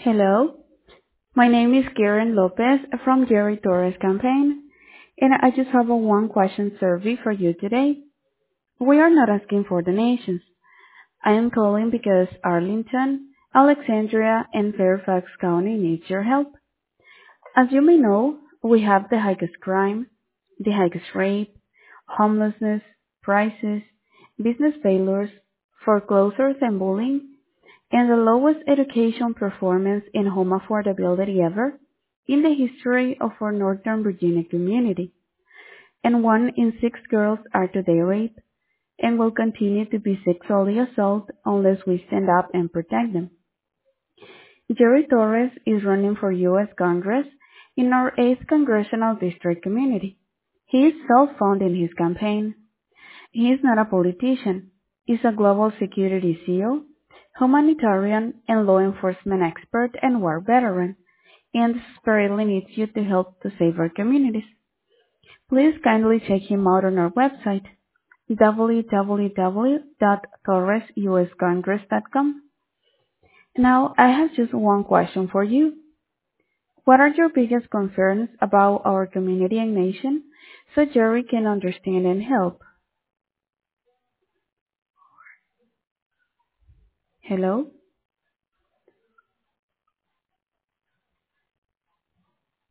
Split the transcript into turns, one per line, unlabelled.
Hello, my name is Karen Lopez from Jerry Torres campaign, and I just have a one question survey for you today. We are not asking for donations. I am calling because Arlington, Alexandria, and Fairfax County needs your help. As you may know, we have the highest crime, the highest rape, homelessness, prices, business failures, foreclosures and bullying, and the lowest education performance in home affordability ever in the history of our Northern Virginia community. And 1 in 6 girls are today raped and will continue to be sexually assaulted unless we stand up and protect them. Jerry Torres is running for U.S. Congress in our 8th Congressional District community. He is self-funding his campaign. He is not a politician. He's a global security CEO, humanitarian and law enforcement expert and war veteran, and desperately needs you to help to save our communities. Please kindly check him out on our website, www.torresuscongress.com. Now, I have just one question for you. What are your biggest concerns about our community and nation so Jerry can understand and help? Hello?